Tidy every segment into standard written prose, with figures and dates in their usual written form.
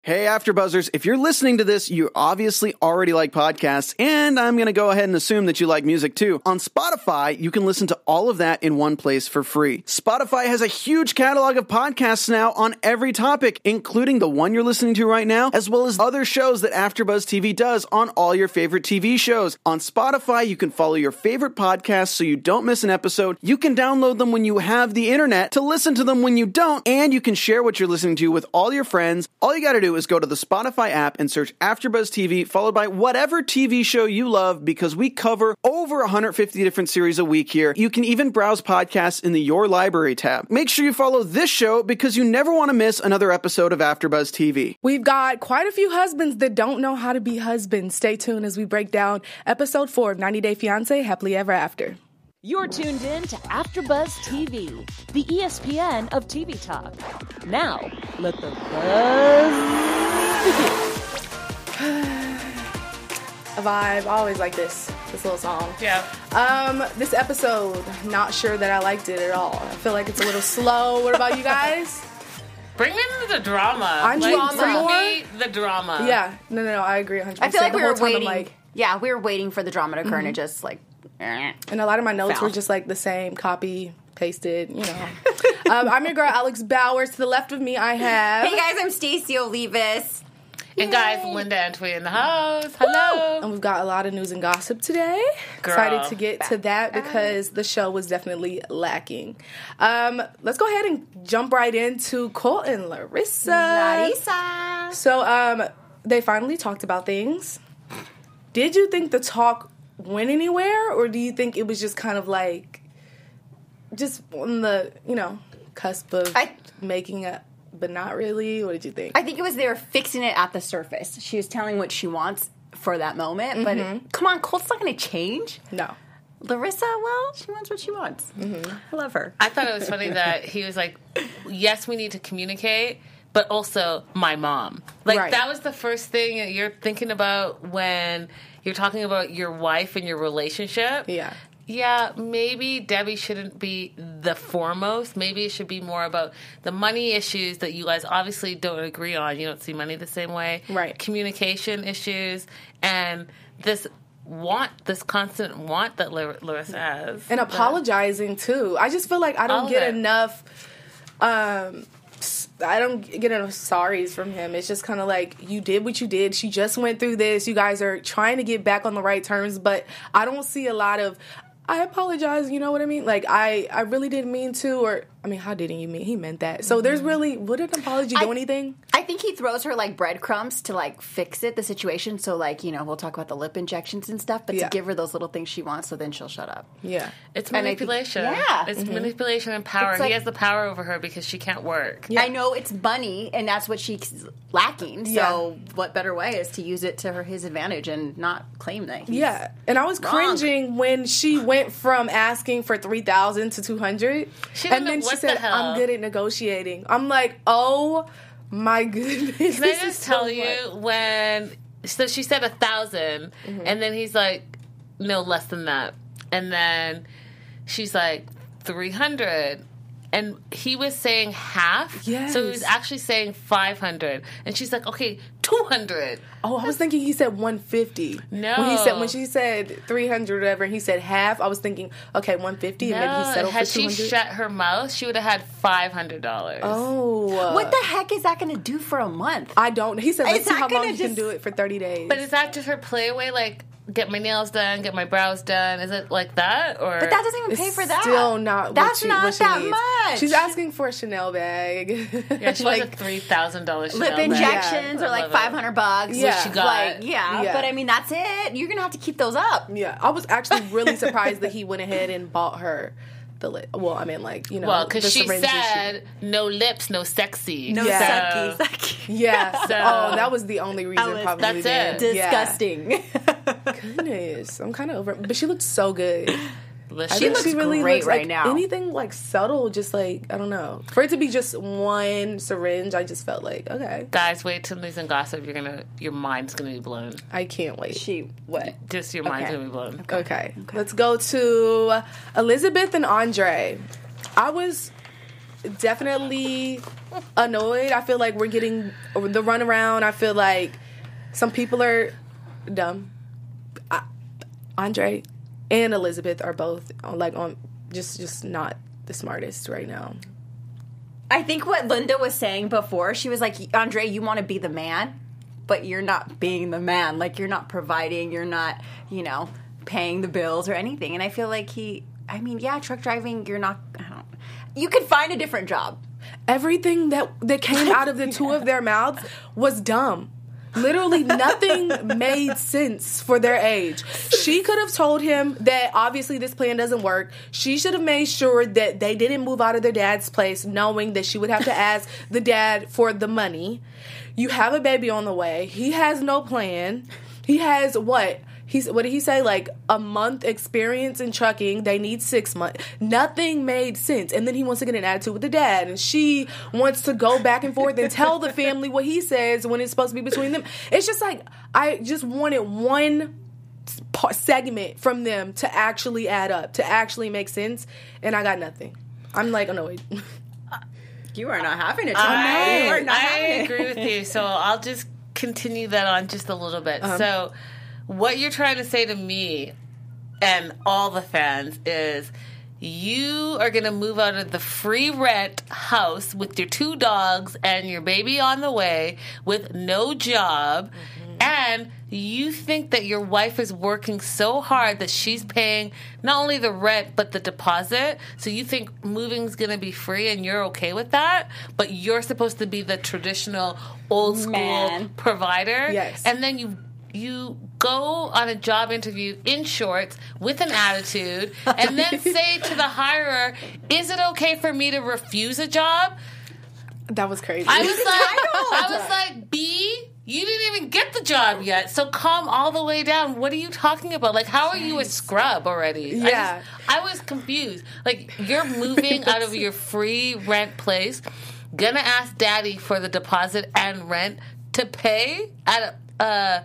Hey, AfterBuzzers, if you're listening to this, you obviously already like podcasts, and I'm going to go ahead and assume that you like music too. On Spotify, you can listen to all of that in one place for free. Spotify has a huge catalog of podcasts now on every topic, including the one you're listening to right now, as well as other shows that AfterBuzz TV does on all your favorite TV shows. On Spotify, you can follow your favorite podcasts so you don't miss an episode. You can download them when you have the internet to listen to them when you don't, and you can share what you're listening to with all your friends. All you got to do is go to the Spotify app and search AfterBuzz TV, followed by whatever TV show you love, because we cover over 150 different series a week here. You can even browse podcasts in the Your Library tab. Make sure you follow this show because you never want to miss another episode of AfterBuzz TV. We've got quite a few husbands that don't know how to be husbands. Stay tuned as we break down episode 4 of 90 Day Fiancé Happily Ever After. You're tuned in to AfterBuzz TV, the ESPN of TV talk. Now, let the buzz begin. A vibe. I always like this little song. Yeah. This episode, not sure that I liked it at all. I feel like it's a little slow. What about you guys? Bring me the drama. I need bring more. me the drama. Yeah. No, I agree 100%. I feel like The we whole were time I'm waiting. like, We were waiting for the drama to occur and it just and a lot of my notes Foul. were just like the same, copy, pasted, you know. I'm your girl, Alex Bowers. To the left of me, I have... Hey guys, I'm Stacey Olivas. And guys, Linda Antwi in the house. Hello. And we've got a lot of news and gossip today. Girl. Excited to get to that because the show was definitely lacking. Let's go ahead and jump right into Colt and Larissa. Larissa. So, they finally talked about things. Did you think the talk went anywhere, or do you think it was just kind of like, just on the, cusp of making up, but not really? What did you think? I think it was they were fixing it at the surface. She was telling what she wants for that moment, but come on, Colt's not going to change. No. Larissa, well, she wants what she wants. I love her. I thought it was funny that he was like, yes, we need to communicate, but also my mom. Like, Right. that was the first thing that you're thinking about when you're talking about your wife and your relationship. Yeah. Yeah, maybe Debbie shouldn't be the foremost. Maybe it should be more about the money issues that you guys obviously don't agree on. You don't see money the same way. Right. Communication issues and this constant want that Larissa has. And apologizing, too. I just feel like I don't get enough... I don't get enough sorries from him. It's just kind of like, you did what you did. She just went through this. You guys are trying to get back on the right terms, but I don't see a lot of, I apologize, you know what I mean? Like, I really didn't mean to, or, I mean, how didn't you mean? He meant that. So there's really, would an apology do anything? I think he throws her, like, breadcrumbs to, like, fix the situation. So, like, we'll talk about the lip injections and stuff, but to give her those little things she wants so then she'll shut up. Yeah. It's manipulation. It's manipulation and power. He has the power over her because she can't work. Yeah. I know it's money, and that's what she's lacking. So what better way is to use it to his advantage and not claim that he's and I was cringing when she went from asking for $3,000 to $200, and then she said, "I'm good at negotiating." I'm like, oh my goodness! Can I just tell you so she said 1,000, and then he's like, no, less than that, and then she's like 300. And he was saying half, so he was actually saying 500, and she's like, "Okay, 200." Oh, I was thinking he said 150. No, when she said 300, or whatever, he said half. I was thinking, okay, 150, and maybe he settled for 200. Had she shut her mouth, she would have had $500. Oh, what the heck is that going to do for a month? I don't. He said, "Let's see how long you can do it for 30 days." But is that just her playaway, like? Get my nails done, get my brows done. Is it like that, or? But that doesn't even pay for that. Still not. That's not what she that needs. much. She's asking for a Chanel bag. Yeah, she like wants a $3,000 lip injections, or like $500. Yeah, which she got. Like, but I mean that's it. You're gonna have to keep those up. Yeah, I was actually really surprised that he went ahead and bought her the lip. Well, I mean, like, well, because she said no lips, no sexy, no sucky. Yeah. Oh, that was the only reason. Probably. That's it. Disgusting. Goodness, I'm kind of over it. But she looks so good. She looks really great right now. Anything like subtle, just like, I don't know. For it to be just one syringe, I just felt like, okay. Guys, wait till News and Gossip. Your mind's gonna be blown. I can't wait. Just your mind's gonna be blown. Okay. Let's go to Elizabeth and Andre. I was definitely annoyed. I feel like we're getting the runaround. I feel like some people are dumb. Andre and Elizabeth are both on just not the smartest right now. I think what Linda was saying before, she was like, Andre, you want to be the man, but you're not being the man. Like, you're not providing, you're not, paying the bills or anything. And I feel like truck driving, you could find a different job. Everything that came out of the two of their mouths was dumb. Literally nothing made sense for their age. She could have told him that obviously this plan doesn't work. She should have made sure that they didn't move out of their dad's place knowing that she would have to ask the dad for the money. You have a baby on the way. He has no plan. He has what did he say? Like a month experience in trucking. They need 6 months. Nothing made sense. And then he wants to get an attitude with the dad. And she wants to go back and forth and tell the family what he says when it's supposed to be between them. It's just like, I just wanted one segment from them to actually add up, to actually make sense. And I got nothing. I'm like annoyed. You are not having it. I agree with you. So I'll just continue that on just a little bit. So what you're trying to say to me and all the fans is you are going to move out of the free rent house with your 2 dogs and your baby on the way with no job, and you think that your wife is working so hard that she's paying not only the rent but the deposit, so you think moving's going to be free and you're okay with that, but you're supposed to be the traditional old school provider. Yes. And then you go on a job interview in shorts with an attitude and then say to the hirer, is it okay for me to refuse a job? That was crazy. I was like, B, you didn't even get the job yet, so calm all the way down. What are you talking about? Like, how are you a scrub already? Yeah. I was confused. Like, you're moving out of your free rent place, gonna ask daddy for the deposit and rent to pay at a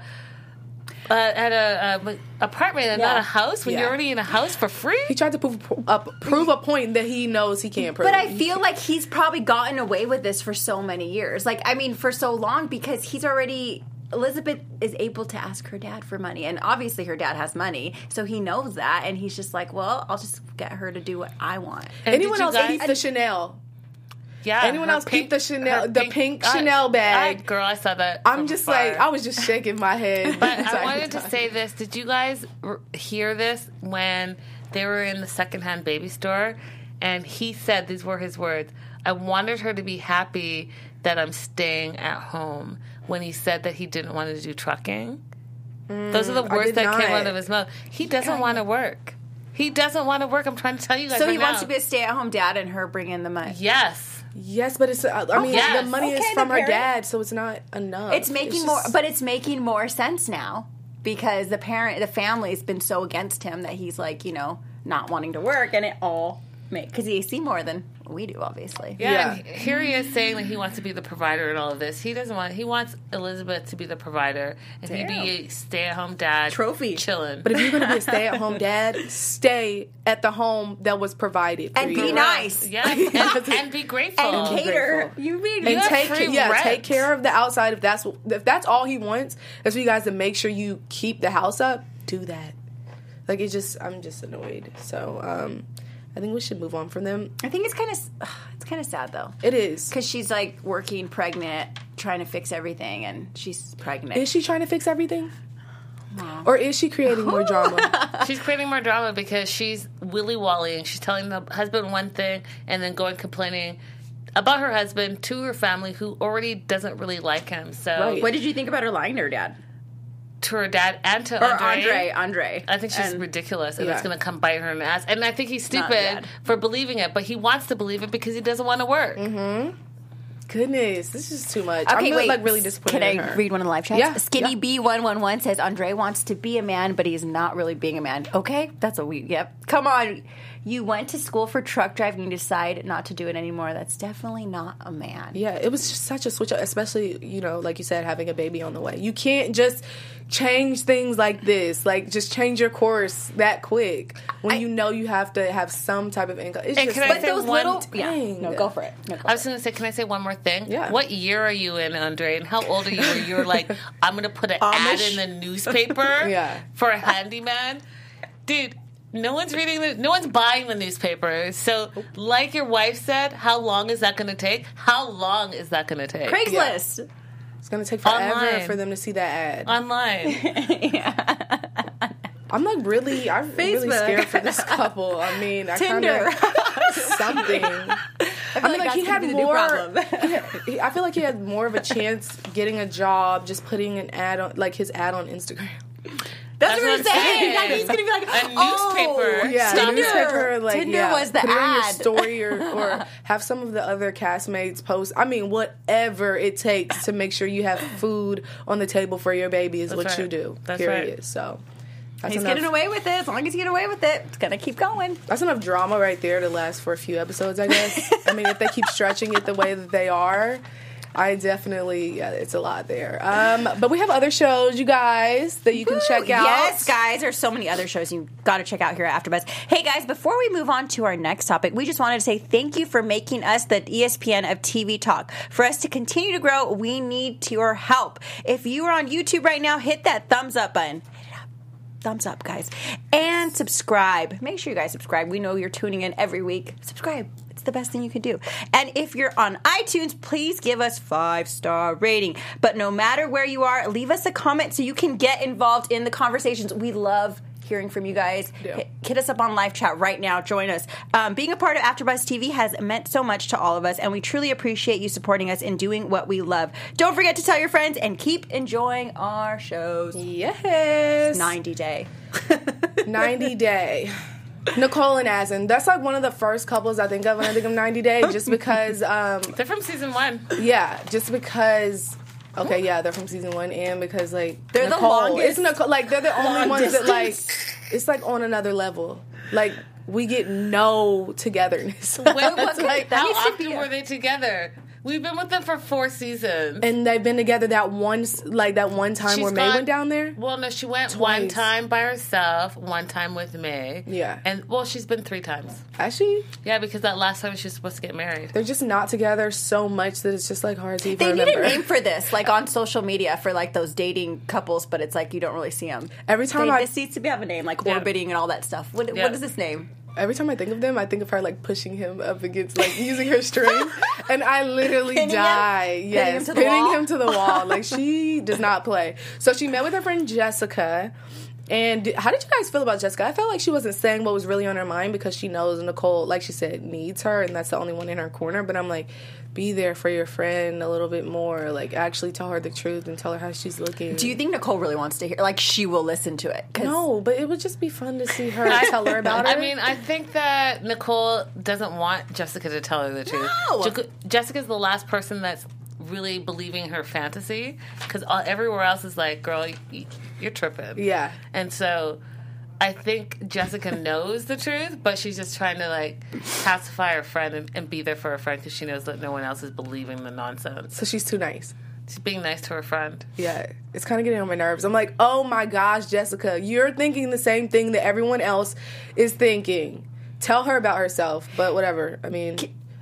apartment and not a house when you're already in a house for free? He tried to prove a point that he knows he can't prove. But I feel like he's probably gotten away with this for so many years. Like, I mean, for so long, because Elizabeth is able to ask her dad for money. And obviously her dad has money, so he knows that. And he's just like, well, I'll just get her to do what I want. And anyone else peep the Chanel? Yeah. Anyone else peep the Chanel, the pink Chanel bag? Girl, I saw that. I'm just like, I was just shaking my head. But I wanted to say this. Did you guys hear this when they were in the secondhand baby store? And he said, these were his words, I wanted her to be happy that I'm staying at home, when he said that he didn't want to do trucking. Those are the words that came out of his mouth. He doesn't want to work. He doesn't want to work. I'm trying to tell you guys. So he wants to be a stay-at-home dad and her bring in the money. Yes. Yes, but it's. The money is from her dad, so it's not enough. It's making more sense now because the family's been so against him that he's like, not wanting to work, and it all because he see more than we do, obviously. Yeah. And here he is saying that he wants to be the provider in all of this. He doesn't want. He wants Elizabeth to be the provider, and he be a stay-at-home dad, trophy chilling. But if you're going to be a stay-at-home dad, stay at the home that was provided for and you. Be nice. Yeah, and be grateful. And cater. Take care of the outside. If that's all he wants, is for you guys to make sure you keep the house up. Do that. Like I'm just annoyed. So. I think we should move on from them. I think it's kind of sad though. It is, because she's like working pregnant, trying to fix everything, and she's pregnant. Is she trying to fix everything, or is she creating more drama? She's creating more drama because she's willy-wallying. She's telling the husband one thing and then going complaining about her husband to her family, who already doesn't really like him. So, What did you think about her lying to her dad? To her dad and to Andre. I think she's ridiculous, and it's going to come bite her in the ass. And I think he's stupid for believing it, but he wants to believe it because he doesn't want to work. Mm-hmm. Goodness, this is too much. Okay, I'm really disappointed. Can I read one of the live chats? Yeah. Skinny B111 says Andre wants to be a man, but he's not really being a man. Okay, that's a weird. Yep. Come on. you went to school for truck driving and you decide not to do it anymore. That's definitely not a man. Yeah, it was just such a switch up, especially, like you said, having a baby on the way. You can't just change things like this, like just change your course that quick when you have to have some type of income. It's just, can I say those one little... thing. No, go for it. I was going to say, can I say one more thing? Yeah. What year are you in, Andre? And how old are you where you're like, I'm going to put an ad in the newspaper Yeah. for a handyman? Dude, no one's buying the newspaper. So, like your wife said, how long is that going to take? How long is that going to take? Craigslist. It's going to take forever Online. for them to see that ad. Online. I'm really scared for this couple. I mean, I Tinder. something. I mean, like he had more. I feel like he had more of a chance getting a job just putting an ad on, like his ad on Instagram. That's what I'm saying. saying. Like, he's going to be like, A newspaper. Yeah, Tinder. the newspaper, like, Tinder was the put it on your ad. story or have some of the other castmates post. I mean, whatever it takes to make sure you have food on the table for your baby is what right. you do. That's period. right. So that's He's enough. getting away with it. As long as he's getting away with it, it's going to keep going. That's enough drama right there to last for a few episodes, I guess. I mean, if they keep stretching it the way that they are, I definitely, it's a lot there. But we have other shows, you guys, that you can check out. Yes, guys. There's so many other shows you got to check out here at AfterBuzz. Hey, guys, before we move on to our next topic, we just wanted to say thank you for making us the ESPN of TV Talk. For us to continue to grow, we need your help. If you are on YouTube right now, hit that thumbs up button. Thumbs up, guys. And subscribe. Make sure you guys subscribe. We know you're tuning in every week. Subscribe. It's the best thing you can do. And if you're on iTunes, please give us 5-star rating. But no matter where you are, leave us a comment so you can get involved in the conversations. We love hearing from you guys. Yeah. Hit us up on live chat right now. Join us. Being a part of AfterBuzz TV has meant so much to all of us, and we truly appreciate you supporting us in doing what we love. Don't forget to tell your friends and keep enjoying our shows. Yes. 90 Day. 90 Day. Nicole and Asin. That's like one of the first couples I think of when I think of 90 Day, just because, They're from season 1. yeah, just because. Okay, yeah, they're from season 1, and because like They're the Nicole, longest it's Nicole, like they're the only long ones that like distance. it's like on another level. Like we get no togetherness. When, That's like- that how needs to often be were they together? We've been with them for 4 seasons. And they've been together that one time She's where May gone- went down there. Well, no, she went Twice. one time by herself, one time with May. Yeah. And, well, she's been 3 times. Actually, Yeah, because that last time she was supposed to get married. they're just not together so much that it's just like hard to even They need remember. a name for this, like on social media for like those dating couples, but it's like you don't really see them. Every time I- this needs to have a name, like Yeah. orbiting and all that stuff. What Yeah. is this name? Every time I think of them, I think of her like pushing him up against, like using her string, and I literally Pinning him? die. Pinning Yes, him to the wall? him to the wall. Like she does not play. So she met with her friend Jessica. And how did you guys feel about Jessica? I felt like she wasn't saying what was really on her mind because she knows Nicole, like she said, needs her, and that's the only one in her corner. But I'm like, be there for your friend a little bit more. Like, actually tell her the truth and tell her how she's looking. Do you think Nicole really wants to hear? Like she will listen to it? 'Cause No, but it would just be fun to see her tell her about it. I mean, I think that Nicole doesn't want Jessica to tell her the truth. No. Jessica's the last person that's really believing her fantasy because everywhere else is like, girl, you're tripping. Yeah. And so I think Jessica knows the truth, but she's just trying to like pacify her friend and be there for her friend because she knows that no one else is believing the nonsense. So she's too nice. She's being nice to her friend. Yeah, it's kind of getting on my nerves. I'm like, oh my gosh, Jessica, you're thinking the same thing that everyone else is thinking. Tell her about herself, but whatever. I mean,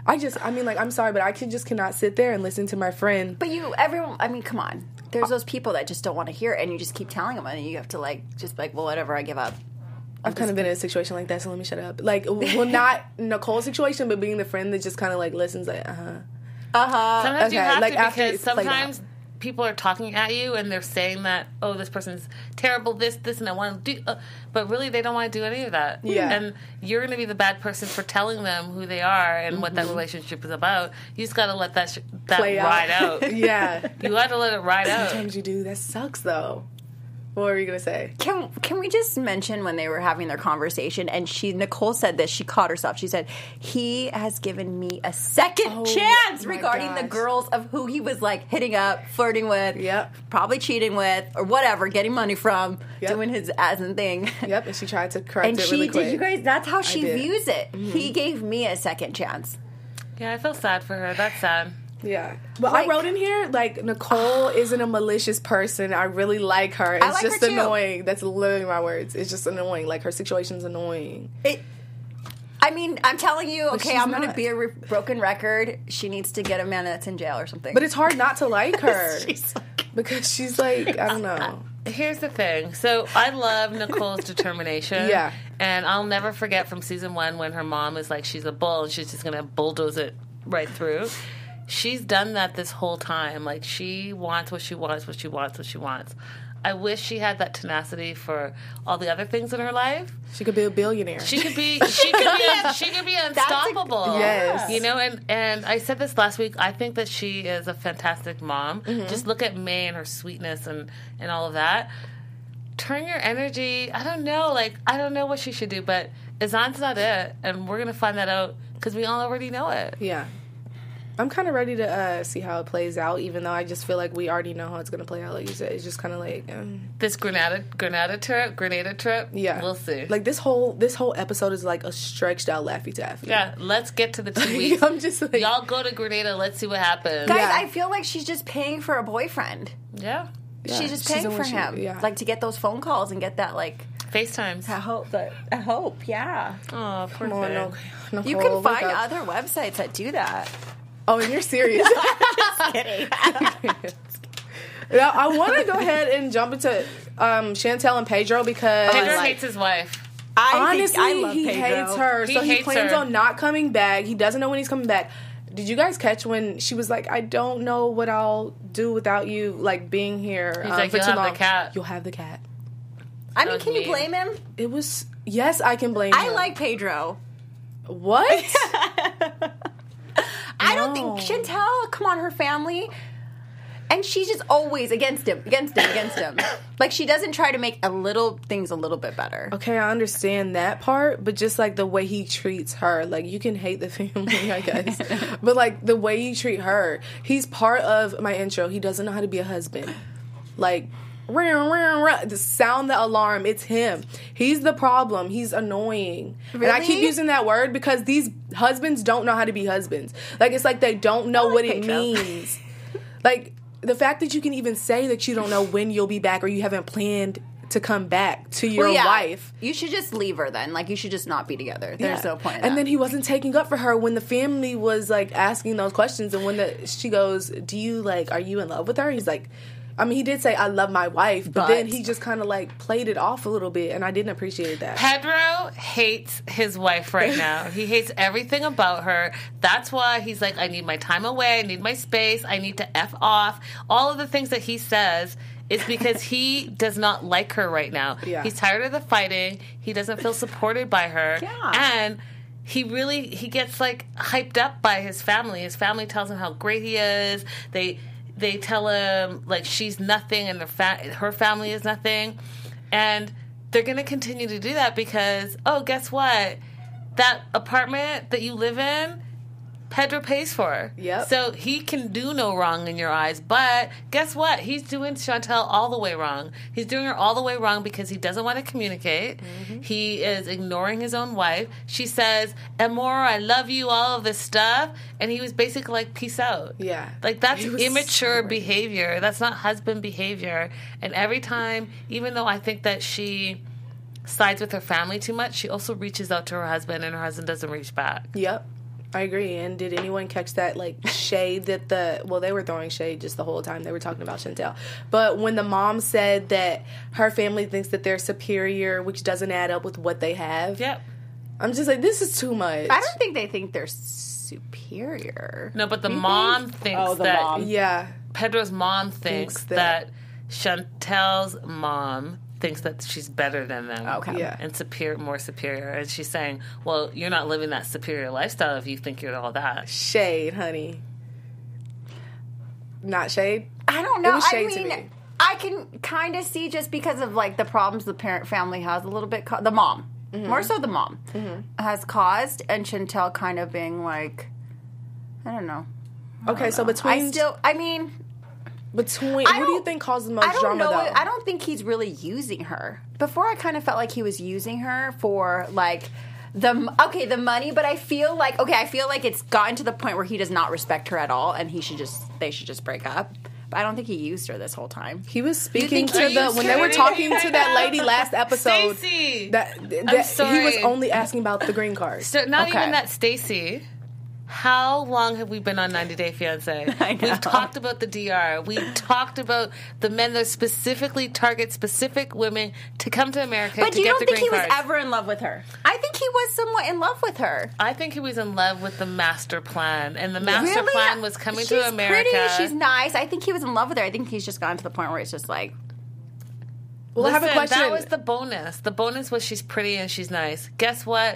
I'm sorry, but I just cannot sit there and listen to my friend. But everyone. I mean, come on. There's those people that just don't want to hear it, and you just keep telling them, and you have to like just be like, well, whatever, I give up. I've kind of been in a situation like that, so let me shut up. Like, well, not Nicole's situation, but being the friend that just kind of like listens, like, Sometimes you Okay, have like, to after because it's played out. sometimes people are talking at you and they're saying that, oh, this person's terrible, this, and I want to do, but really they don't want to do any of that. Yeah. And you're going to be the bad person for telling them who they are and what that relationship is about. You just got to let that Play ride out. Yeah. You got to let it ride out. Sometimes you do. That sucks, though. What were you gonna say? Can we just mention when they were having their conversation and Nicole said this, she caught herself. She said, he has given me a second chance my regarding the gosh. girls of who he was like hitting up, flirting with, probably cheating with, or whatever, getting money from, doing his ass and thing. Yep, and she tried to correct And it she really quick. did, you guys, that's how she did. views it. He gave me a second chance. Yeah, I feel sad for her. That's sad. Yeah. But Like- I wrote in here, like, Nicole isn't a malicious person. I really like her. It's like just her too. annoying. That's literally my words. It's just annoying. Like, her situation's annoying. I mean, I'm telling you, okay, she's I'm going to not. be a broken record. She needs to get a man that's in jail or something. But it's hard not to like her. She's like- because she's like, I don't know. Here's the thing. So I love Nicole's determination. Yeah. And I'll never forget from season 1 when her mom is like, she's a bull and she's just going to bulldoze it right through. She's done that this whole time. Like, she wants what she wants, what she wants, what she wants. I wish she had that tenacity for all the other things in her life. She could be a billionaire. She could be unstoppable. Yes. You know, and I said this last week, I think that she is a fantastic mom. Just look at May and her sweetness and all of that. Turn your energy, I don't know what she should do, but Azan's not it, and we're going to find that out because we all already know it. Yeah. I'm kind of ready to see how it plays out, even though I just feel like we already know how it's going to play out. Like you said, it's just kind of like... This Grenada trip, yeah. We'll see. Like, this whole episode is like a stretched out Laffy Taffy. Yeah, let's get to the 2 weeks. I'm just like... Y'all go to Grenada, let's see what happens. Guys, Yeah. I feel like she's just paying for a boyfriend. Yeah. She's just she's paying doing for what she- him. yeah. Like, to get those phone calls and get that, like... FaceTimes. I hope, yeah. Oh, poor Come on, thing. Nicole, You can wake find up. other websites that do that. Oh, and you're serious. Kidding. Now, I want to go ahead and jump into Chantel and Pedro because... Pedro like- hates his wife. Honestly, he Pedro. hates her. He So he hates plans her. on not coming back. He doesn't know when he's coming back. Did you guys catch when she was like, I don't know what I'll do without you, like, being here He's like, for "You'll too have the long." cat. You'll have the cat. I mean, was can you mean. blame him? It was... Yes, I can blame I him. like Pedro. What? I don't think Chantel, come on, her family. And she's just always against him. Like, she doesn't try to make things a little bit better. Okay, I understand that part, but just, like, the way he treats her. Like, you can hate the family, I guess. But, like, the way you treat her. He's part of my intro. He doesn't know how to be a husband. Like... To sound the alarm, it's him. He's the problem. He's annoying. And I keep Really? using that word because these husbands don't know how to be husbands. Like, it's like they don't know what it Pedro. means. Like, the fact that you can even say that you don't know when you'll be back or you haven't planned to come back to your Well, yeah, wife. You should just leave her then. Like, you should just not be together. There's Yeah. no point in And that. then he wasn't taking up for her when the family was, like, asking those questions. And when she goes, are you in love with her? He's like... I mean, he did say, I love my wife, but then he just kind of, like, played it off a little bit, and I didn't appreciate that. Pedro hates his wife right now. He hates everything about her. That's why he's like, I need my time away. I need my space. I need to F off. All of the things that he says is because he does not like her right now. Yeah. He's tired of the fighting. He doesn't feel supported by her. Yeah. And he gets, like, hyped up by his family. His family tells him how great he is. They tell him, like, she's nothing and her family is nothing. And they're going to continue to do that because, guess what? That apartment that you live in, Pedro pays for. Yep. So he can do no wrong in your eyes. But guess what? He's doing Chantel all the way wrong. He's doing her all the way wrong because he doesn't want to communicate. Mm-hmm. He is ignoring his own wife. She says, Amor, I love you, all of this stuff. And he was basically like, peace out. Yeah. Like, that's He was immature so behavior. That's not husband behavior. And every time, even though I think that she sides with her family too much, she also reaches out to her husband and her husband doesn't reach back. Yep. I agree. And did anyone catch that, like, shade that they were throwing shade just the whole time they were talking about Chantel. But when the mom said that her family thinks that they're superior, which doesn't add up with what they have. Yep. I'm just like, this is too much. I don't think they think they're superior. No, but the mom thinks the that mom. Yeah. Pedro's mom thinks Thinks that that- Chantel's mom thinks that she's better than them. Okay. Yeah. And more superior. And she's saying, well, you're not living that superior lifestyle if you think you're all that. Shade, honey. Not shade? I don't know. It was I shade to mean, me. I can kind of see just because of like the problems the parent family has a little bit. The mom, more so the mom, has caused, and Chantel kind of being like, I don't know. Okay, so between who do you think caused the most drama, though? I don't think he's really using her. Before, I kind of felt like he was using her for like the money, but I feel like it's gotten to the point where he does not respect her at all, and they should just break up. But I don't think he used her this whole time. He was speaking when they were talking to that lady last episode. Stacey, that he was only asking about the green card. So not even that, Stacey. How long have we been on 90 Day Fiancé? We've talked about the DR. We talked about the men that specifically target specific women to come to America but to get the green card. But you don't think he was ever in love with her? I think he was somewhat in love with her. I think he was in love with the master plan. And the master plan was coming to America. She's pretty. She's nice. I think he was in love with her. I think he's just gotten to the point where it's just like... Well, listen, I have a question. That was the bonus. The bonus was she's pretty and she's nice. Guess what?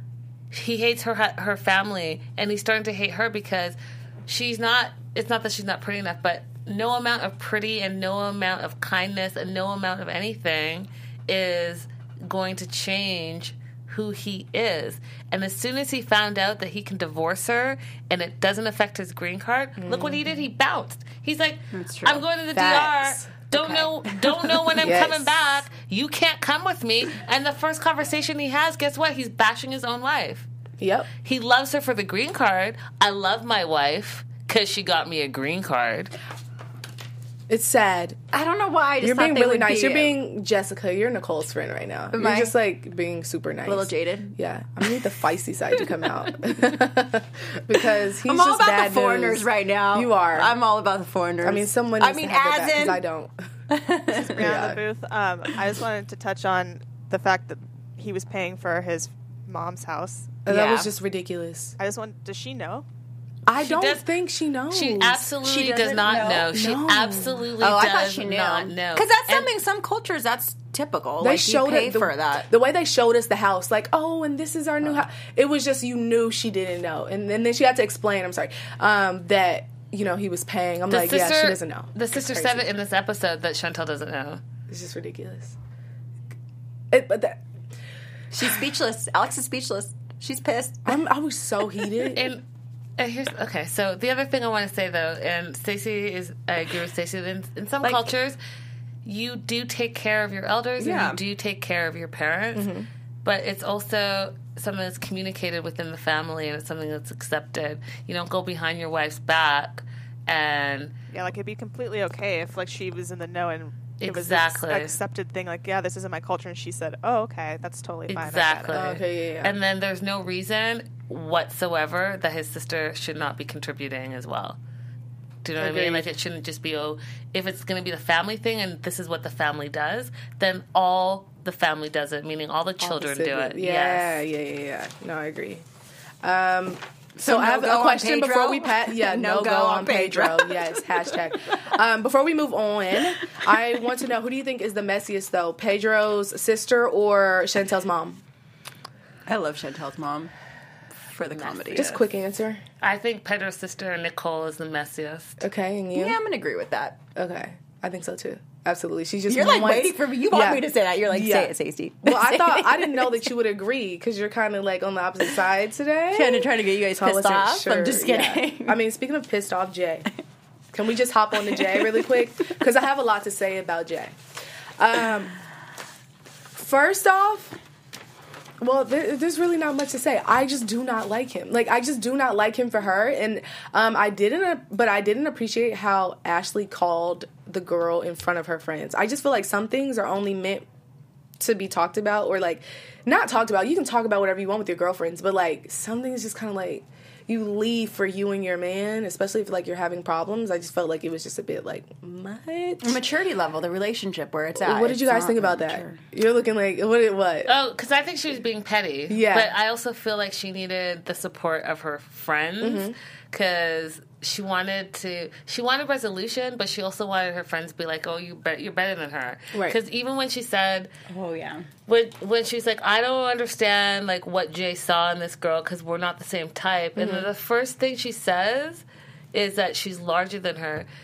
He hates her family, and he's starting to hate her because she's not. It's not that she's not pretty enough, but no amount of pretty and no amount of kindness and no amount of anything is going to change who he is. And as soon as he found out that he can divorce her and it doesn't affect his green card, look what he did. He bounced. He's like, I'm going to the Facts. DR. Don't know when I'm Yes. coming back. You can't come with me. And the first conversation he has, guess what? He's bashing his own wife. Yep. He loves her for the green card. I love my wife because she got me a green card. It's sad. I don't know why. You're being really nice. You're being Jessica. You're Nicole's friend right now. You're I? just like being super nice. A little jaded. Yeah. I need the feisty side to come out. Because he's I'm all just about bad the foreigners news. right now. You are. I'm all about the foreigners. I mean, someone needs to have that because I don't. Brianna the Booth. I just wanted to touch on the fact that he was paying for his mom's house. That was just ridiculous. Does she know? I don't think she knows. She absolutely does doesn't not know? know. She No. absolutely I does thought she knew. not know. Because that's something, some cultures, that's typical. They Like, showed you pay it for that. The way they showed us the house, like, oh, and this is our new house. It was just, you knew she didn't know. And then she had to explain, that, he was paying. I'm like, yeah, she doesn't know. The sister said it in this episode that Chantel doesn't know. It's just ridiculous. She's speechless. Alex is speechless. She's pissed. I was so heated. And here's okay. So the other thing I want to say though, and I agree with Stacey. In some cultures, you do take care of your elders and you do take care of your parents, but it's also something that's communicated within the family and it's something that's accepted. You don't go behind your wife's back and It'd be completely okay if she was in the know and it was exactly this accepted thing. This isn't my culture, and she said, "Oh, okay, that's totally fine." Exactly. Okay, yeah. And then there's no reason whatsoever that his sister should not be contributing as well. Do you know what I mean? It shouldn't just be, if it's going to be the family thing and this is what the family does, then all the family does it, meaning all the children do it. Yeah. No, I agree. So I have a question before we pass. Yeah, no go on Pedro. Yes, hashtag. Before we move on, I want to know, who do you think is the messiest, though? Pedro's sister or Chantel's mom? I love Chantel's mom for the comedy. Just quick answer. I think Pedro's sister, Nicole, is the messiest. Okay, and you? Yeah, I'm going to agree with that. Okay, I think so, too. Absolutely. She's just You're waiting for me. You want me to say that. You're like, say it, Stacey. Well, I didn't know that you would agree because you're kind of on the opposite side today. Trying to get you guys pissed off. Sure. I'm just kidding. Yeah. I mean, speaking of pissed off, Jay, can we just hop on to Jay really quick? Because I have a lot to say about Jay. First off, well, there's really not much to say. I just do not like him. I just do not like him for her. And I didn't appreciate how Ashley called the girl in front of her friends. I just feel like some things are only meant to be talked about or not talked about. You can talk about whatever you want with your girlfriends, but some things just kind of you leave for you and your man, especially if you're having problems. I just felt like it was just a bit much. Maturity level, the relationship where it's at. What did you guys think about that? You're looking what? Oh, because I think she was being petty. Yeah. But I also feel like she needed the support of her friends because she wanted resolution, but she also wanted her friends to be like, "Oh, you're better than her." Right. Because even when she said, "Oh yeah," when she's like, "I don't understand what Jay saw in this girl because we're not the same type," and then the first thing she says is that she's larger than her.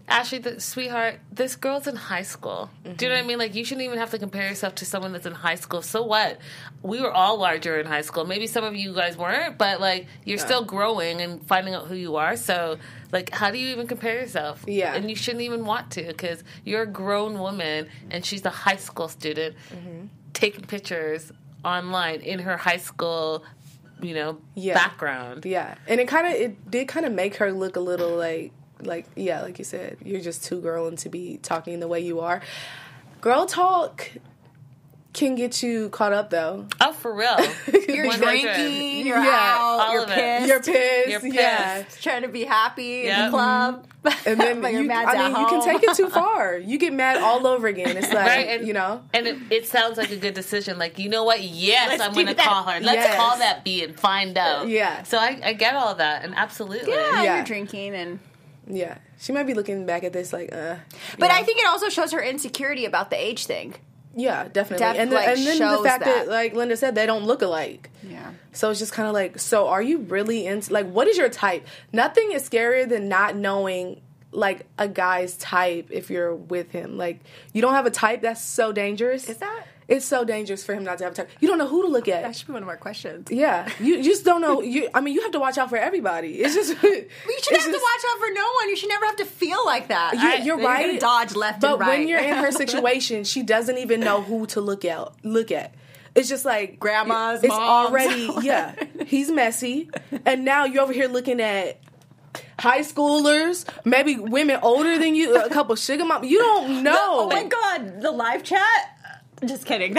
Ashley, sweetheart, this girl's in high school. Do you know what I mean? Like, you shouldn't even have to compare yourself to someone that's in high school. So what? We were all larger in high school. Maybe some of you guys weren't, but, like, you're still growing and finding out who you are. So, like, how do you even compare yourself? Yeah. And you shouldn't even want to, because you're a grown woman, and she's a high school student taking pictures online in her high school, you know, background. Yeah. And it did kind of make her look a little like you said, you're just too girl to be talking the way you are. Girl talk can get you caught up, though. Oh, for real. You're 100. drinking, you're Yeah, out, all you're of it. pissed. You're pissed. You're pissed. Yeah. Trying to be happy in Yep. the club. And then but you're you mad at can home. take it too far. You get mad all over again. It's like, Right, and, you know. And it sounds like a good decision. Like, you know what? Yes, Let's I'm do going to that. call her. Let's Yes. call that B and find out. Yeah. So I get all that, and absolutely. Yeah, Yeah. you're drinking and... Yeah. She might be looking back at this like, But I think it also shows her insecurity about the age thing. yeah, definitely. And like, then the shows fact that, that. like Linda said, they don't look alike. Yeah. So it's just kind of like, so are you really into, like, what is your type? Nothing is scarier than not knowing, like, a guy's type if you're with him. Like, you don't have a type, that's so dangerous. Is that? It's so dangerous for him not to have a type. You don't know who to look at. That should be one of our questions. Yeah. You just don't know. You have to watch out for everybody. It's just... But you shouldn't have to watch out for no one. You should never have to feel like that. You're Then right. You're gonna dodge left But and right. when you're in her situation, she doesn't even know who to look at. It's just like Grandmas, It's moms. already he's messy, and now you're over here looking at high schoolers, maybe women older than you, a couple sugar mom. You don't know. Oh my god, the live chat? Just kidding.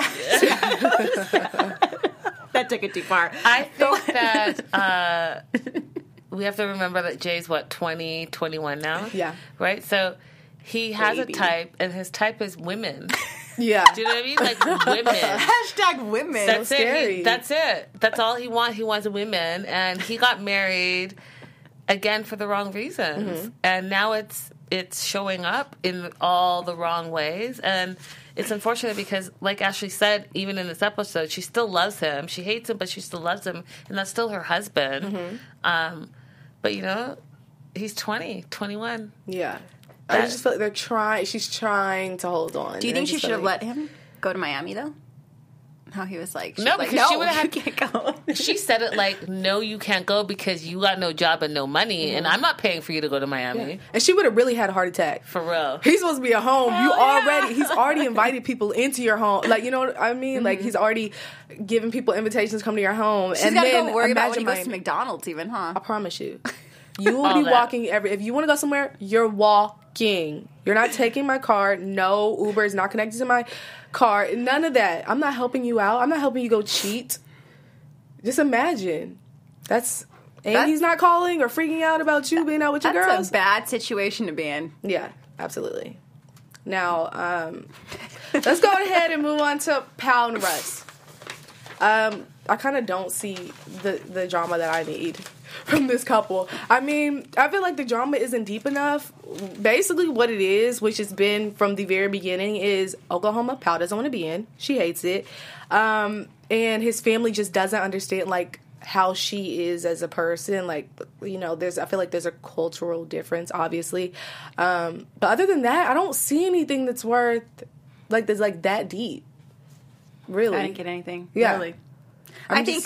That took it too far. I think that we have to remember that Jay's, 20, 21 now? Yeah. Right? So he has Baby. a type, and his type is women. Yeah. Do you know what I mean? Like, women. Hashtag women. That's scary. it. That's it. That's all he wants. He wants women, and he got married again for the wrong reasons, and now it's showing up in all the wrong ways, and it's unfortunate because, like Ashley said, even in this episode, she still loves him. She hates him, but she still loves him, and that's still her husband. But you know, he's 20, 21. Yeah. I just feel like she's trying to hold on. Do you And I think she just should feel have like- let him go to Miami, though? How he was like, No, because she would've had- you can't go. She said it like, no, you can't go because you got no job and no money, and I'm not paying for you to go to Miami. And she would have really had a heart attack. For real. He's supposed to be at home. He's already invited people into your home. Like, you know what I mean? Like, he's already giving people invitations to come to your home. She's and got to then go worry about when he imagine goes to McDonald's even, huh? I promise you. You will be that. walking if you want to go somewhere, you're walking. You're not taking my car. No, Uber is not connected to my car. None of that. I'm not helping you out. I'm not helping you go cheat. Just imagine. He's not calling or freaking out about you being out with your That's girls. a bad situation to be in. Yeah, absolutely. Now, let's go ahead and move on to Pal and Russ. I kind of don't see the drama that I need from this couple. I mean, I feel like the drama isn't deep enough. Basically, what it is, which has been from the very beginning, is Oklahoma. Pal doesn't want to be in. She hates it. And his family just doesn't understand, like, how she is as a person. Like, you know, I feel like there's a cultural difference, obviously. But other than that, I don't see anything that's worth, like, that's, like, that deep. Really. I didn't get anything. Yeah. Really. I think,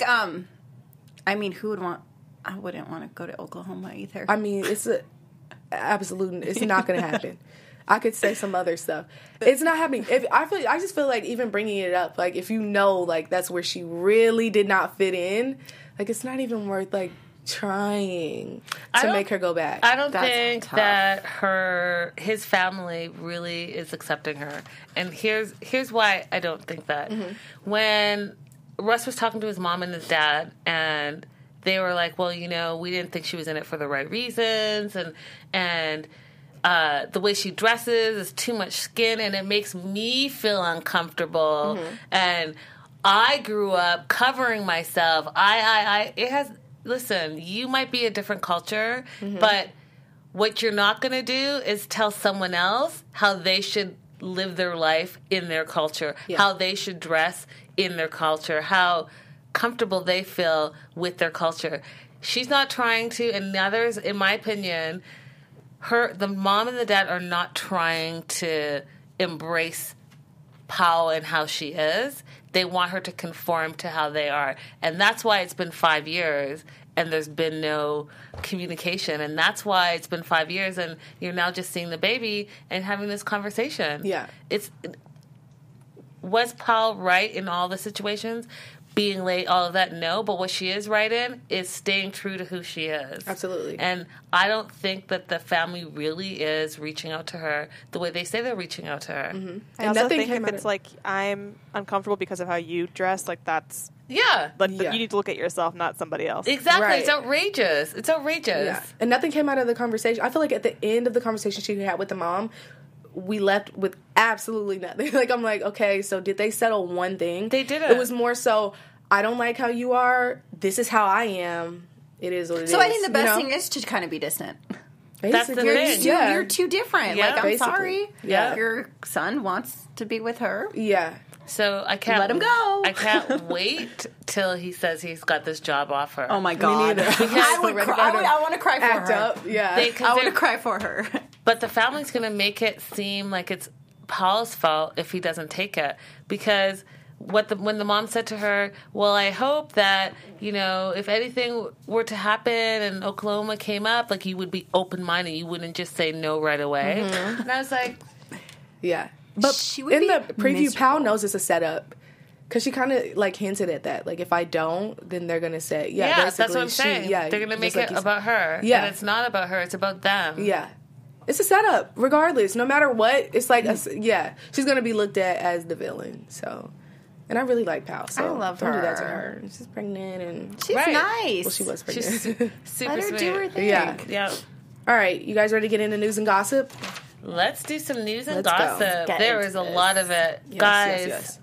I mean, who would want... I wouldn't want to go to Oklahoma either. I mean, it's not going to happen. I could say some other stuff. It's not happening. I just feel like even bringing it up, like, if you know, like, that's where she really did not fit in, like, it's not even worth, like, trying to make her go back. I don't That's think tough. that his family really is accepting her. And here's why I don't think that. When Russ was talking to his mom and his dad, and they were like, well, you know, we didn't think she was in it for the right reasons, and the way she dresses is too much skin, and it makes me feel uncomfortable. And I grew up covering myself. Listen, you might be a different culture, but what you're not going to do is tell someone else how they should live their life in their culture, how they should dress in their culture, how comfortable they feel with their culture. She's not trying to, and others, in my opinion, the mom and the dad are not trying to embrace Pao and how she is. They want her to conform to how they are. And that's why it's been 5 years and there's been no communication. And that's why it's been 5 years and you're now just seeing the baby and having this conversation. Yeah. Was Pao right in all the situations? Being late, all of that, no. But what she is right in is staying true to who she is. Absolutely. And I don't think that the family really is reaching out to her the way they say they're reaching out to her. Mm-hmm. I also think if it's like, I'm uncomfortable because of how you dress, like that's... Yeah. But you need to look at yourself, not somebody else. Exactly. Right. It's outrageous. It's outrageous. Yeah. And nothing came out of the conversation. I feel like at the end of the conversation she had with the mom, we left with absolutely nothing. Like, I'm like, okay, so did they settle one thing? They didn't. It was more so, I don't like how you are. This is how I am. It is what it is. So I think the best thing is to kind of be distant. That's the thing. You're too different. Yeah, like, I'm basically. sorry. Yeah. Your son wants to be with her. Yeah. So I can't Let him go. I can't wait till he says he's got this job offer. Oh my God. neither. I want to cry for Act her. up. Yeah. I want to cry for her. But the family's going to make it seem like it's Paul's fault if he doesn't take it. Because when the mom said to her, well, I hope that, if anything were to happen and Oklahoma came up, like, you would be open-minded. You wouldn't just say no right away. Mm-hmm. And I was like... Yeah. But she would in be the preview, miserable. Pao knows it's a setup. Because she kind of, like, hinted at that. Like, if I don't, then they're going to say... Yeah, that's basically, what I'm saying. They're going to make like it about her. Yeah. And it's not about her. It's about them. Yeah. It's a setup, regardless. No matter what, it's like, she's going to be looked at as the villain. So, and I really like Pao. So I love don't do that to her. her. She's pregnant and... She's nice. Well, she was pregnant. She's super Let her sweet. do her thing. Yeah. Yeah. All right, you guys ready to get into news and gossip? Let's do some news and Let's go. gossip. Get There into is a this. lot of it. Yes, Guys, yes.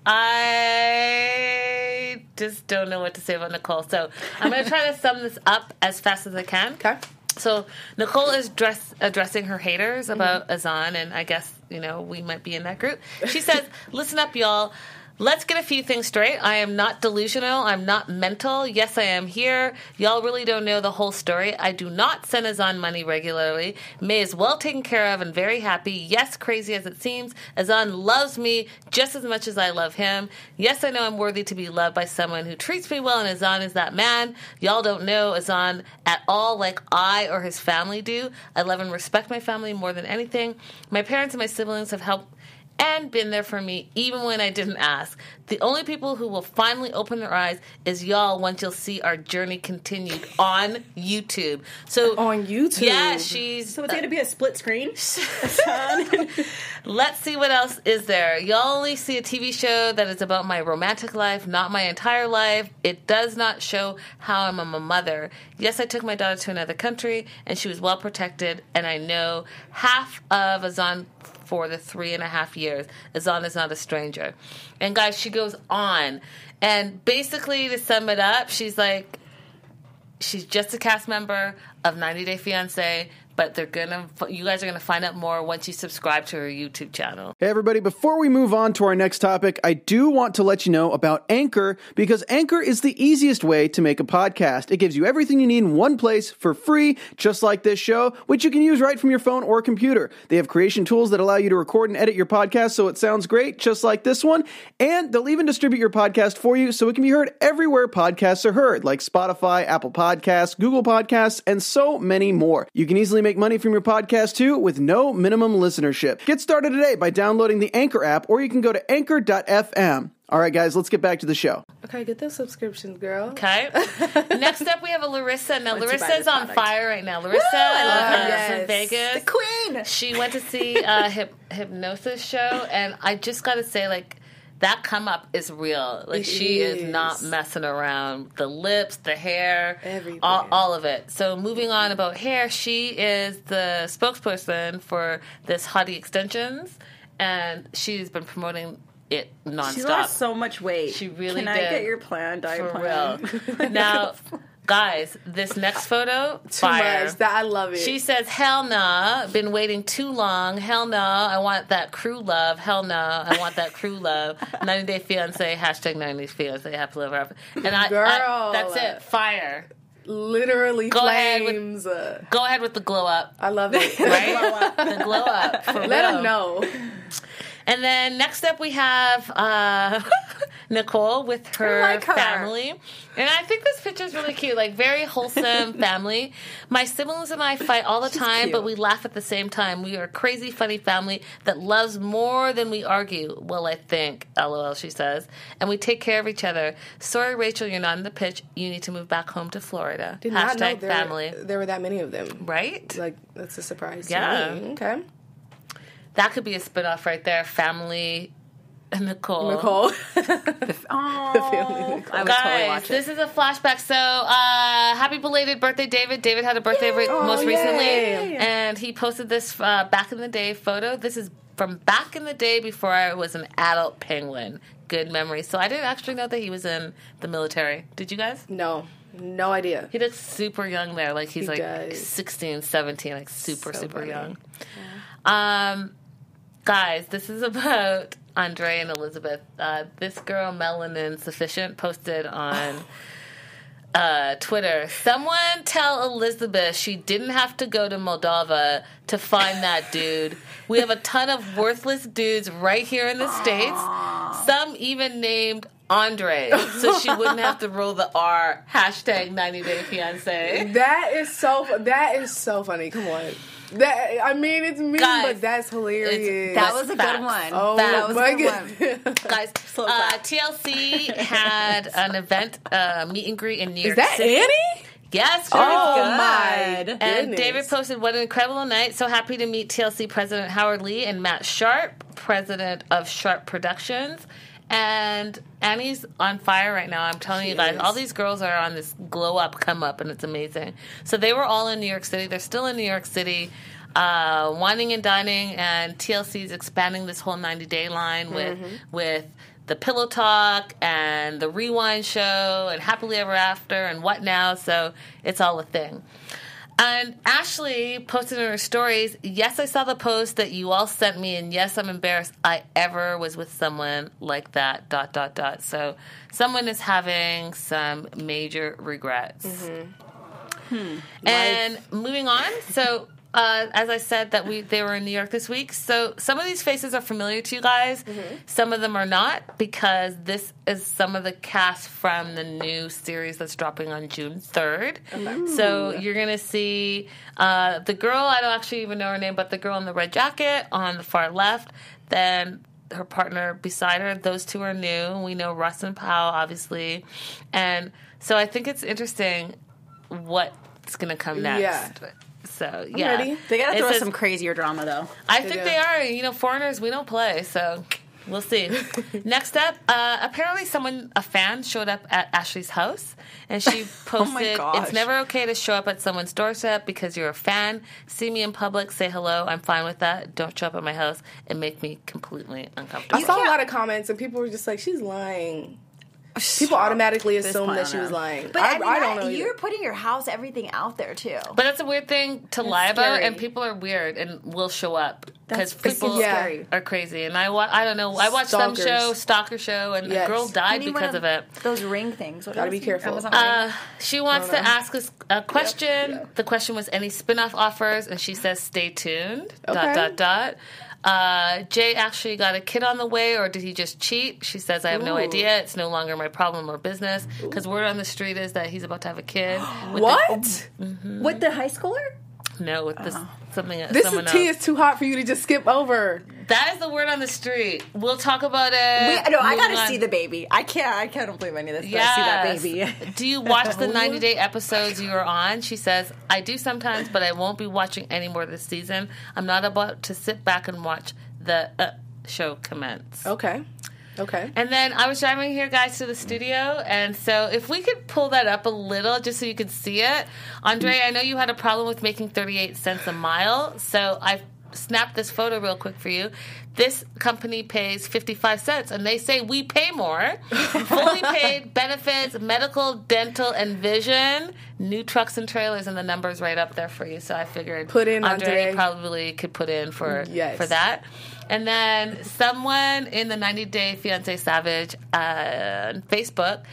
I just don't know what to say about Nicole. So I'm going to try to sum this up as fast as I can. Okay. So Nicole is addressing her haters about Azan, and I guess, we might be in that group. She says, listen up, y'all. Let's get a few things straight. I am not delusional. I'm not mental. Yes, I am here. Y'all really don't know the whole story. I do not send Azan money regularly. May is well taken care of and very happy. Yes, crazy as it seems, Azan loves me just as much as I love him. Yes, I know I'm worthy to be loved by someone who treats me well, and Azan is that man. Y'all don't know Azan at all like I or his family do. I love and respect my family more than anything. My parents and my siblings have helped and been there for me even when I didn't ask. The only people who will finally open their eyes is y'all once you'll see our journey continued on YouTube. So On YouTube? Yeah, she's... So it's going to be a split screen? Let's see what else is there. Y'all only see a TV show that is about my romantic life, not my entire life. It does not show how I'm a mother. Yes, I took my daughter to another country, and she was well protected, and I know half of Azan for the 3.5 years. Azan is not a stranger. And guys, she goes on. And basically, to sum it up, she's like, she's just a cast member of 90 Day Fiancé, but you guys are gonna find out more once you subscribe to her YouTube channel. Hey everybody, before we move on to our next topic, I do want to let you know about Anchor, because Anchor is the easiest way to make a podcast. It gives you everything you need in one place for free, just like this show, which you can use right from your phone or computer. They have creation tools that allow you to record and edit your podcast so it sounds great, just like this one, and they'll even distribute your podcast for you so it can be heard everywhere podcasts are heard, like Spotify, Apple Podcasts, Google Podcasts, and so many more. You can easily make money from your podcast too with no minimum listenership. Get started today by downloading the Anchor app, or you can go to anchor.fm. All right, guys, let's get back to the show. Okay, get those subscriptions, girl. Okay. Next up, we have a Larissa. Now, Once you buy Larissa's this on product. fire right now. Larissa I love her. is Yes. in Vegas. The queen! She went to see a hypnosis show, and I just got to say, like, that come up is real. Like, It she is is. not messing around. The lips, the hair, Everything. all of it. So moving on about hair, she is the spokesperson for this Hottie Extensions, and she's been promoting it nonstop. She's lost so much weight. She really Can did. I get your diet For plan? real. Now, guys, this next photo, Too fire. much. I love it. She says, hell nah, been waiting too long. Hell no, I want that crew love. Hell no, I want that crew love. 90 Day Fiancé, hashtag 90 Day Fiancé, happily ever after. And Girl. that's it, fire. literally Go ahead flames. Go ahead with the glow up. I love it. Right? The glow up. For Let real. them know. And then next up we have Nicole with her, like her. family. And I think this picture is really cute, like very wholesome family. My siblings and I fight all the time, cute. but we laugh at the same time. We are a crazy, funny family that loves more than we argue. Well, I think, LOL, she says. And we take care of each other. Sorry, Rachel, you're not in the pitch. You need to move back home to Florida. Did not know family. there were that many of them. Right? Like, that's a surprise. Yeah. To me. Okay. That could be a spinoff right there. Family Nicole. Nicole. Oh, The family Nicole. I would totally Guys, watch it. this is a flashback. So, happy belated birthday, David. David had a birthday most recently, yay. and he posted this back in the day photo. This is from back in the day before I was an adult penguin. Good memory. So I didn't actually know that he was in the military. Did you guys? No idea. He looks super young there. Like he's He like does. 16, 17, like super funny. young. Guys, this is about Andre and Elizabeth. This girl, Melanin Sufficient, posted on Twitter, someone tell Elizabeth she didn't have to go to Moldova to find that dude. We have a ton of worthless dudes right here in the States. Some even named Andre, so she wouldn't have to roll the R. Hashtag 90 Day Fiancé. That is so funny. Come on. It's mean, Guys, but that's hilarious. That was a Facts. good one. Oh that was my a good one. god. Guys, So glad. TLC had an event, meet and greet in New York Is that City. Annie? Yes, Oh girl. my And goodness. David posted, what an incredible night. So happy to meet TLC President Howard Lee and Matt Sharp, President of Sharp Productions. And Annie's on fire right now. I'm telling you guys, is. all these girls are on this glow up, come up, and it's amazing. So they were all in New York City. They're still in New York City, whining and dining, and TLC's expanding this whole 90-day line with the Pillow Talk and the Rewind Show and Happily Ever After and What Now. So it's all a thing. And Ashley posted in her stories, yes, I saw the post that you all sent me, and yes, I'm embarrassed I ever was with someone like that, ... So someone is having some major regrets. And moving on, so as I said, they were in New York this week. So some of these faces are familiar to you guys. Some of them are not, because this is some of the cast from the new series that's dropping on June 3rd. So you're going to see the girl, I don't actually even know her name, but the girl in the red jacket on the far left. Then her partner beside her. Those two are new. We know Russ and Powell, obviously. And so I think it's interesting what's going to come next. Yeah. So, yeah. ready. They gotta It throw says- some crazier drama, though. I think do. they are. You know, foreigners, we don't play, so we'll see. Next up, apparently a fan showed up at Ashley's house, and she posted, gosh. it's never okay to show up at someone's doorstep because you're a fan. See me in public, say hello, I'm fine with that. Don't show up at my house and make me completely uncomfortable. I saw a lot of comments and people were just like, she's lying. People automatically assumed that she was lying. But I, mean, I don't know. You're either. putting your house, everything out there, too. But that's a weird thing to lie about, scary. and people are weird and will show up because That's freaking people scary. are crazy. And I don't know. I watched some Stalkers. Stalker Show, and Yes. a girl died You need because one of it. Those ring things. What Gotta else? be careful. Amazon ring. She wants to ask us a question. Yep. The question was any spin-off offers, and she says stay tuned. ... Okay. Jay actually got a kid on the way, or did he just cheat? She says, I have no Ooh. idea. It's no longer my problem or business, because word on the street is that he's about to have a kid. With What? With the high schooler? No, with this something This someone tea else. is too hot for you to just skip over. That is the word on the street. We'll talk about it. No, I Moving gotta on. see the baby. I don't believe any of this. But I see that baby. Do you watch the 90-day episodes you are on? She says, I do sometimes, but I won't be watching any more this season. I'm not about to sit back and watch the show commence. Okay. And then I was driving here, guys, to the studio, and so if we could pull that up a little just so you could see it. Andre, I know you had a problem with making 38 cents a mile, so I snapped this photo real quick for you. This company pays 55 cents, and they say we pay more. Fully paid benefits, medical, dental, and vision. New trucks and trailers, and the numbers right up there for you. So I figured Put in, Andre Andre. probably could put in for Yes. that. And then someone in the 90 Day Fiancé Savage on Facebook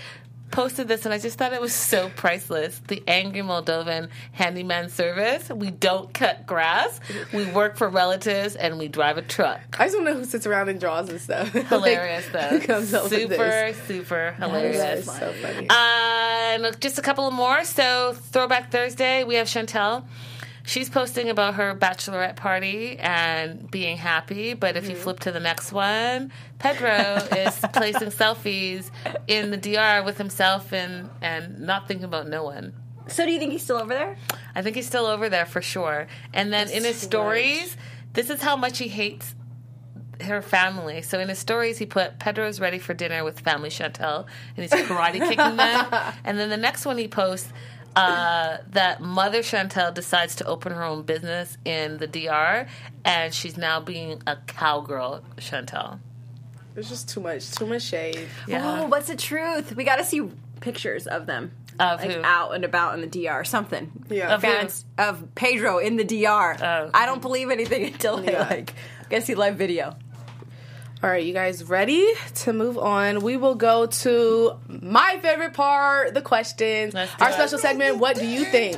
posted this, and I just thought it was so priceless. The Angry Moldovan Handyman Service. We don't cut grass. We work for relatives, and we drive a truck. I just want to know who sits around and draws and stuff. Hilarious, though. Who comes up with this? Super hilarious. That is so funny. And just a couple more. So, Throwback Thursday, we have Chantel. She's posting about her bachelorette party and being happy, but if you flip to the next one, Pedro is placing selfies in the DR with himself and not thinking about no one. So do you think he's still over there? I think he's still over there for sure. And then in his stories, this is how much he hates her family. So in his stories, he put, Pedro's ready for dinner with family Chantel, and he's karate kicking them. And then the next one he posts, that Mother Chantel decides to open her own business in the DR, and she's now being a cowgirl Chantel. There's just too much shade. Yeah. Oh, what's the truth? We got to see pictures of them. Of like who? out and about in the DR, something. Yeah. Of Fans of Pedro in the DR. Oh. I don't believe anything until I gotta see live video. All right, you guys ready to move on? We will go to my favorite part, the questions. Let's do Our it. special segment, What Do You Think?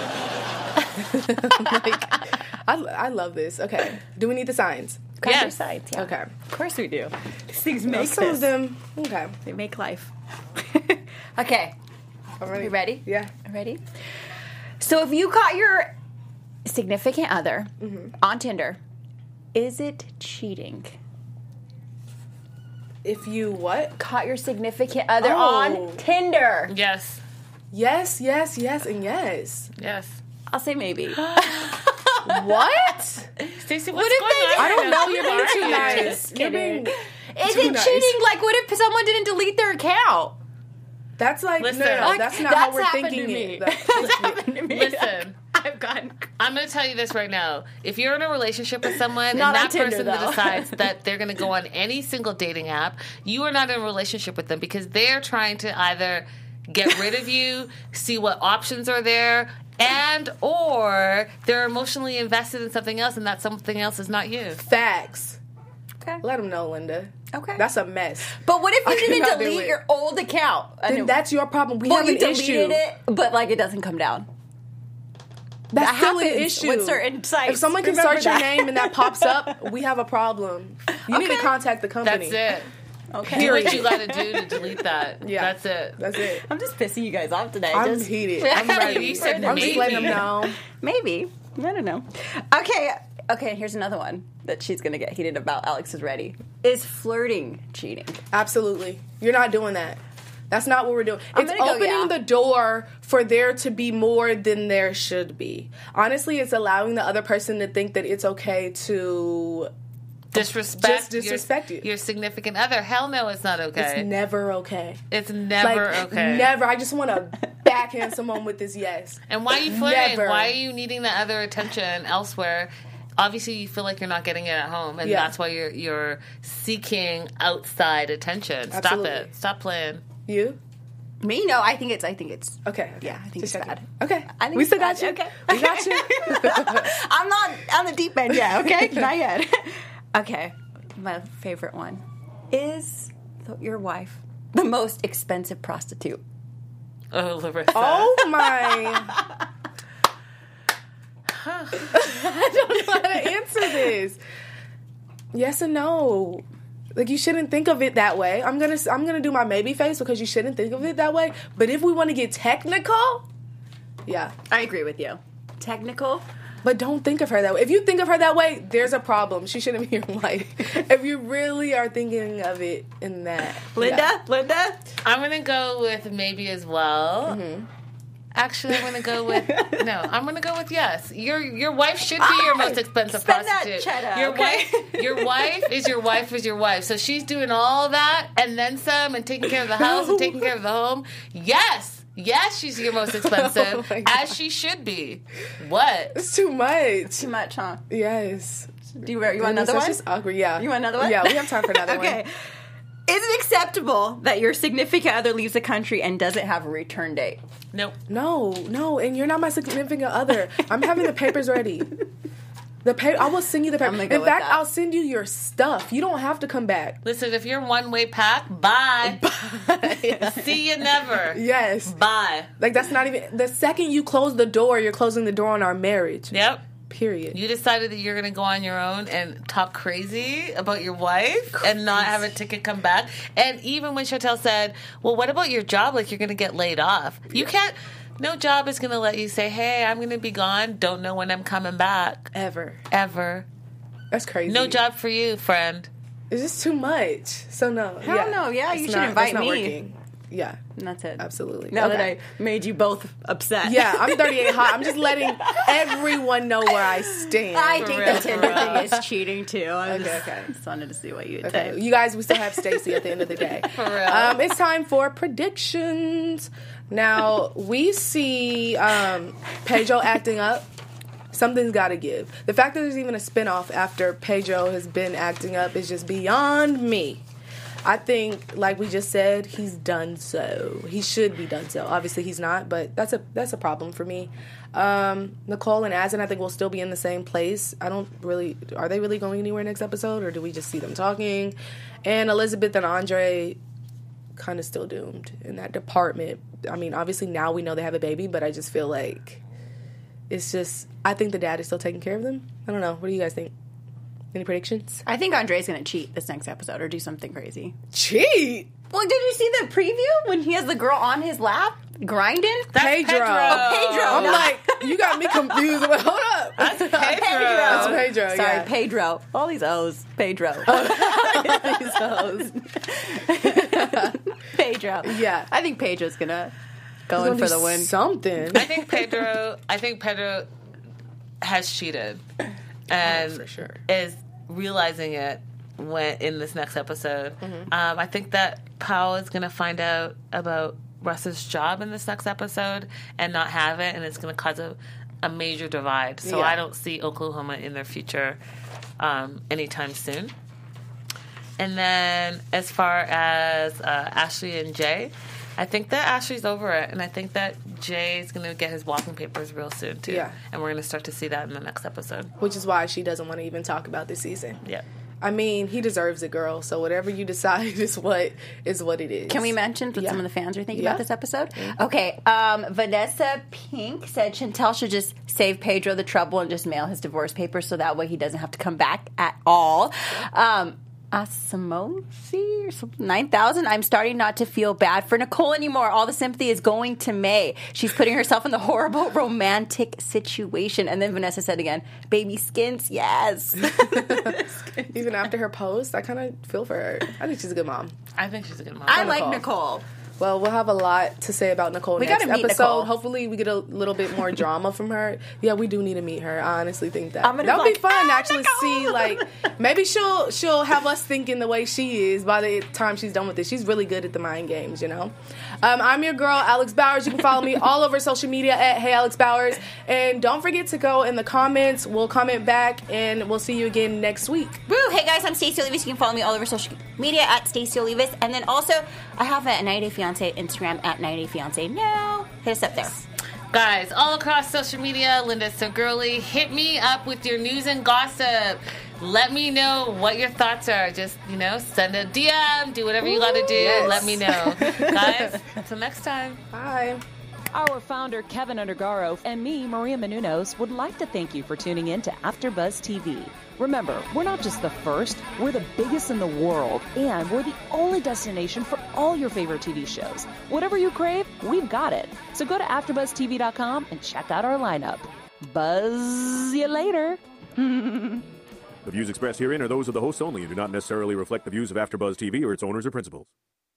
I love this. Okay. Do we need the signs? Yes. Sides, yeah. Okay. Of course we do. These things make Some of them. Okay. They make life. Okay. All right. You ready? Yeah. Ready? So if you caught your significant other on Tinder, is it cheating? If you what? Caught your significant other Oh. on Tinder. Yes. Yes, yes, yes, and yes. Yes. I'll say maybe. What? Stacey, what's if going they- on? I don't know. You're being too Who are you? nice. You're being Is too it nice. cheating? Like, what if someone didn't delete their account? That's like, Listen, no, like, that's not how that's we're happened thinking to me. it. That's happened to me. Listen. I've gotten. I'm going to tell you this right now. If you're in a relationship with someone Not and on that Tinder, person though. decides that they're going to go on any single dating app, you are not in a relationship with them because they're trying to either get rid of you, see what options are there, and or they're emotionally invested in something else and that something else is not you. Facts. Okay. Let them know, Linda. Okay. That's a mess. But what if I you didn't cannot do delete it. your old account? Then that's your problem. We well, have you an deleted issue. it, but like it doesn't come down. That's That still an happens issue. with certain sites. If someone can Remember search your that. name and that pops up, we have a problem. You need to Okay. contact the company. That's it. Okay. Do what you got to do to delete that. Yeah. That's it. That's it. I'm just pissing you guys off today. I'm just, heated. I'm ready. You said I'm just letting them maybe. know. Maybe. I don't know. Okay, here's another one that she's going to get heated about. Alex is ready. Is flirting cheating? Absolutely. You're not doing that. That's not what we're doing. I'm It's gonna go, opening yeah. the door for there to be more than there should be. Honestly, it's allowing the other person to think that it's okay to... Disrespect, Just disrespect you. your significant other. Hell no, it's not okay. It's never okay. It's never Like, okay. Never. I just want to backhand someone with this yes. And why are you flirting? Never. Why are you needing that other attention elsewhere? Obviously, you feel like you're not getting it at home, and Yeah. that's why you're seeking outside attention. Stop Absolutely. it. Stop playing. You? Me? No, I think it's Okay. Yeah, I think Just it's checking. bad. Okay. I think we it's still bad. got you. Okay. We got you. I'm not on the deep end yet, okay? Not yet. Okay, my favorite one. Is your wife the most expensive prostitute? Oh, Larissa. Oh my. I don't know how to answer this. Yes and no. Like, you shouldn't think of it that way. I'm gonna do my maybe face because you shouldn't think of it that way. But if we want to get technical, yeah. I agree with you. Technical? But don't think of her that way. If you think of her that way, there's a problem. She shouldn't be your wife. If you really are thinking of it in that. Linda? Linda? I'm going to go with maybe as well. Mm-hmm. Actually, I'm going to go with no. I'm going to go with yes. Your wife should be your most expensive Spend that prostitute. cheddar, Your okay? wife is your wife is your wife. So she's doing all that and then some, and taking care of the house and taking care of the home. Yes, she's your most expensive, Oh my God. as she should be. What? It's too much. Too much, huh? Yes. Do you want another That's one? just awkward. Yeah. You want another one? Yeah, we have time for another Okay. one. Is it acceptable that your significant other leaves the country and doesn't have a return date? Nope. No, and you're not my significant other. I'm having the papers ready. I will send you the paper. In fact, I'll send you your stuff. You don't have to come back. Listen, if you're one-way pack, bye. See you never. Yes. Bye. Like, that's not even... The second you close the door, you're closing the door on our marriage. Yep. Period. You decided that you're going to go on your own and talk crazy about your wife and not have a ticket come back. And even when Chantel said, well, what about your job? Like, you're going to get laid off. You can't... No job is going to let you say, hey, I'm going to be gone. Don't know when I'm coming back. Ever. That's crazy. No job for you, friend. It's just too much. So, no. Hell no. Yeah, you should invite me. Working. Yeah. And that's it. Absolutely. Now that I made you both upset. Yeah, I'm 38 hot. I'm just letting everyone know where I stand. I think the Tinder thing is cheating, too. I Okay. just wanted to see what you would say. You guys, we still have Stacey at the end of the day. For real. It's time for predictions. Now, we see Pedro acting up. Something's got to give. The fact that there's even a spinoff after Pedro has been acting up is just beyond me. I think, like we just said, he's done so. He should be done so. Obviously, he's not, but that's a problem for me. Nicole and Asin, I think, will still be in the same place. Are they really going anywhere next episode, or do we just see them talking? And Elizabeth and Andre, kind of still doomed in that department. I mean, obviously, now we know they have a baby, but I just feel like it's just, I think the dad is still taking care of them. I don't know. What do you guys think? Any predictions? I think Andre's going to cheat this next episode or do something crazy. Cheat? Well, did you see the preview when he has the girl on his lap grinding? That's Pedro. Oh, Pedro. I'm like, you got me confused. Hold up. That's Pedro. That's Pedro. Sorry, yeah. Pedro. All these O's. Pedro. All these O's. Pedro. Yeah. I think Pedro's going to go in for the win. Something. I think Pedro has cheated. And for sure. is realizing it in this next episode. Mm-hmm. I think that Powell is going to find out about Russ's job in this next episode and not have it, and it's going to cause a major divide. So I don't see Oklahoma in their future anytime soon. And then as far as Ashley and Jay, I think that Ashley's over it, and I think that Jay's going to get his walking papers real soon, too. Yeah. And we're going to start to see that in the next episode. Which is why she doesn't want to even talk about this season. Yeah. I mean, he deserves it, girl. So whatever you decide is what it is. Can we mention what some of the fans are thinking about this episode? Mm-hmm. Okay. Vanessa Pink said Chantel should just save Pedro the trouble and just mail his divorce papers so that way he doesn't have to come back at all. Asimosi or something, 9,000. I'm starting not to feel bad for Nicole anymore. All the sympathy is going to May. She's putting herself in the horrible romantic situation. And then Vanessa said again, baby skins, yes. Even after her post, I kind of feel for her. I think she's a good mom. I think she's a good mom. I like Nicole. Well, we'll have a lot to say about Nicole next episode. Nicole. Hopefully, we get a little bit more drama from her. Yeah, we do need to meet her. I honestly think that would be fun to actually see. Like, maybe she'll have us thinking the way she is by the time she's done with this. She's really good at the mind games, you know. I'm your girl, Alex Bowers. You can follow me all over social media at Hey Alex Bowers, and don't forget to go in the comments. We'll comment back, and we'll see you again next week. Woo! Hey guys, I'm Stacey Olivas. You can follow me all over social media at Stacey Olivas, and then also I have a 90 Day Fiance Instagram at 90 Day Fiance now. Hit us up there. Guys, all across social media, Linda's so girly. Hit me up with your news and gossip. Let me know what your thoughts are. Just, send a DM. Do whatever you got to do. Yes. Let me know. Guys, until next time. Bye. Our founder, Kevin Undergaro, and me, Maria Menounos, would like to thank you for tuning in to AfterBuzz TV. Remember, we're not just the first, we're the biggest in the world, and we're the only destination for all your favorite TV shows. Whatever you crave, we've got it. So go to AfterBuzzTV.com and check out our lineup. Buzz you later. The views expressed herein are those of the hosts only and do not necessarily reflect the views of AfterBuzz TV or its owners or principals.